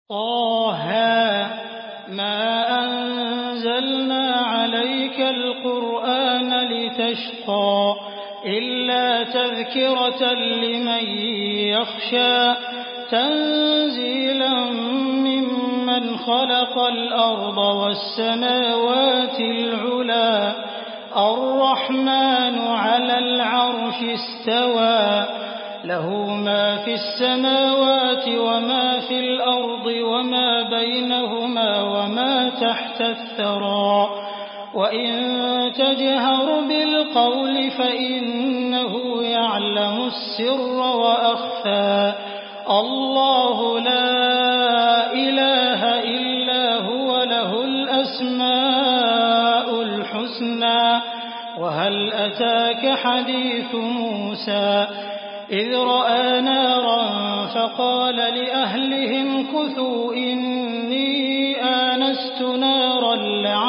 طه ما أنزلنا عليك القرآن لتشقى إلا تذكرة لمن يخشى تنزيلا ممن خلق الأرض والسماوات العلى الرحمن على العرش استوى له ما في السماوات وما في الأرض وما بينهما وما تحت الثرى وإن تجهر بالقول فإنه يعلم السر وأخفى الله لا إله إلا هو له الأسماء الحسنى وهل أتاك حديث موسى إذ رأى نارا فقال لأهلهم كثوا إني آنست نارا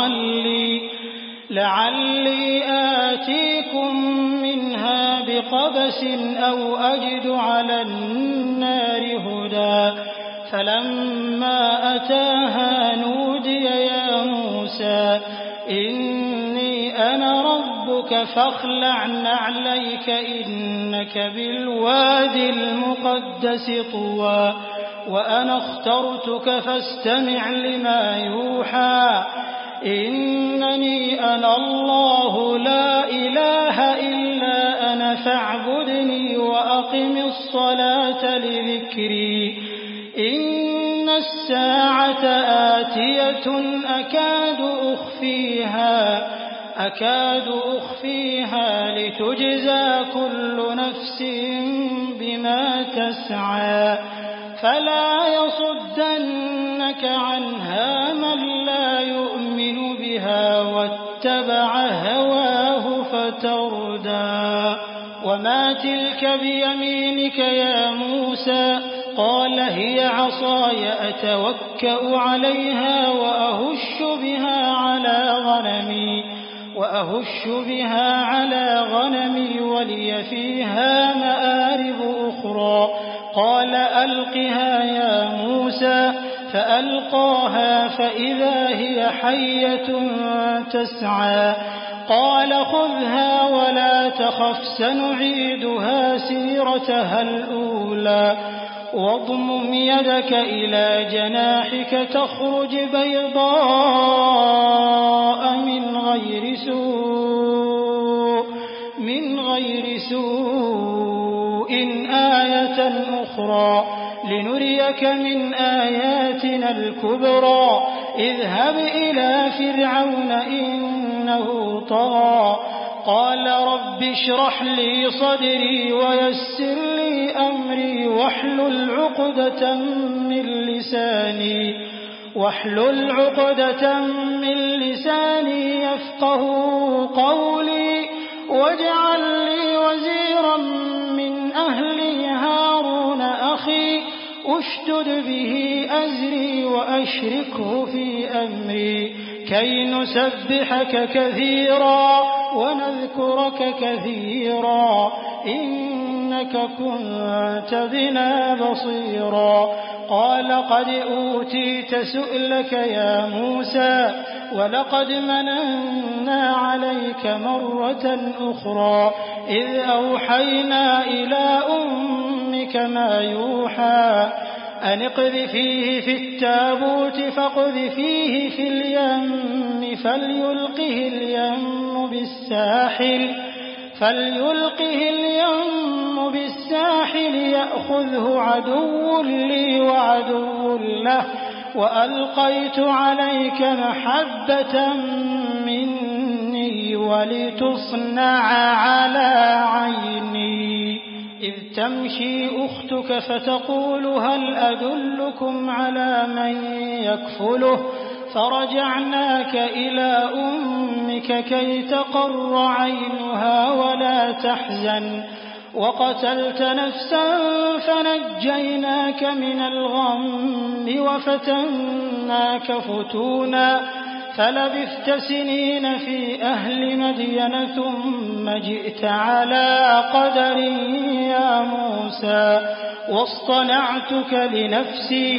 لعلي آتيكم منها بقبس أو أجد على النار هدى فلما أتاها نودي يا موسى إني أنا ربك فاخلع نعليك إنك بالوادي المقدس طوى وأنا اخترتك فاستمع لما يوحى إنني أنا الله لا إله إلا أنا فاعبدني وأقم الصلاة لذكري إن الساعة آتية أكاد أخفيها لتجزى كل نفس بما تسعى فلا يصدنك عنها من لا يؤمن بها واتبع هواه فتردى وما تلك بيمينك يا موسى قال هي عصاي أتوكأ عليها وأهش بها على غنمي ولي فيها مآرب أخرى قال ألقها يا موسى فألقاها فإذا هي حية تسعى قال خذها ولا تخف سنعيدها سيرتها الأولى واضمم يدك إلى جناحك تخرج بيضاء من غير سوء آية أخرى لنريك من آياتنا الكبرى اذهب إلى فرعون إنه طغى قال رب اشرح لي صدري ويسر لي أمري واحلل عقدة من لساني يفقه قولي واجعل لي وزيرا من أهلي هارون أخي أشدد به أزري وأشركه في أمري كي نسبحك كثيرا ونذكرك كثيرا إنك كنت بنا بصيرا قال قد أوتيت سؤلك يا موسى ولقد مننا عليك مرة أخرى إذ أوحينا إلى أمك ما يوحى أن اقذفيه في التابوت فاقذفيه في اليم فليلقه اليم بالساحل يأخذه عدو لي وعدو له وألقيت عليك محبة مني ولتصنع على عيني إذ تمشي أختك فتقول هل أدلكم على من يكفله فرجعناك إلى أمك كي تقر عينها ولا تحزن وقتلت نفسا فنجيناك من الغم وفتناك فتونا فلبثت سنين في أهل مدين ثم جئت على قدر يا موسى واصطنعتك لنفسي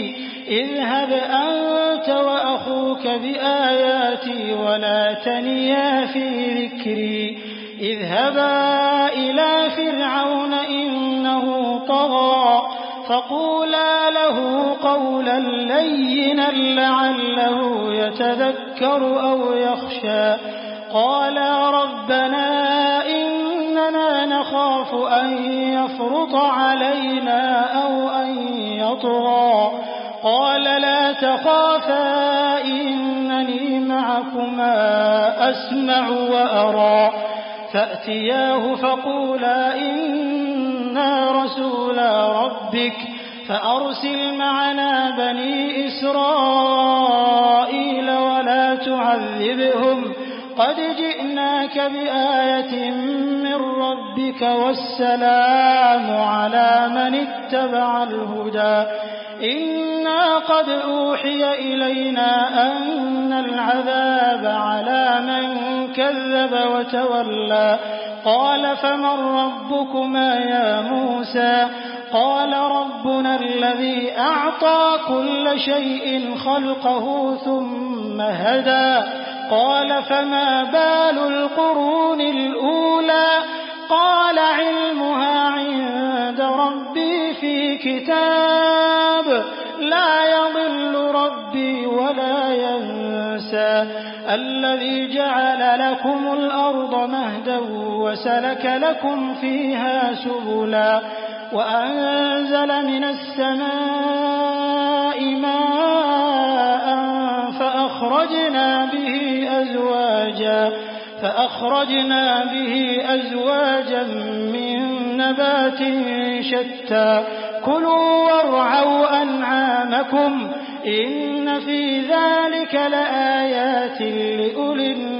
اذهب أنت وأخوك بآياتي ولا تنيا في ذكري اذهبا إلى فرعون إنه طغى فقولا له قولا لينا لعله يتذكر أو يخشى قالا ربنا إننا نخاف أن يفرط علينا أو أن يطغى قال لا تخافا إنني معكما أسمع وأرى فأتياه فقولا إنا رسولا ربك فأرسل معنا بني إسرائيل ولا تعذبهم قد جئناك بآية من ربك والسلام على من اتبع الهدى إنا قد أوحي إلينا أن العذاب على من كذب وتولى قال فمن ربكما يا موسى قال ربنا الذي أعطى كل شيء خلقه ثم هدى قال فما بال القرون الأولى قال علمها عند ربي في كتاب لا يضل ربي ولا ينسى الذي جعل لكم الأرض مهدا وسلك لكم فيها سبلا وأنزل من السماء ماء فأخرجنا به أزواجا من نبات شتى كلوا وارعوا أنعامكم إن في ذلك لآيات لأولي النهى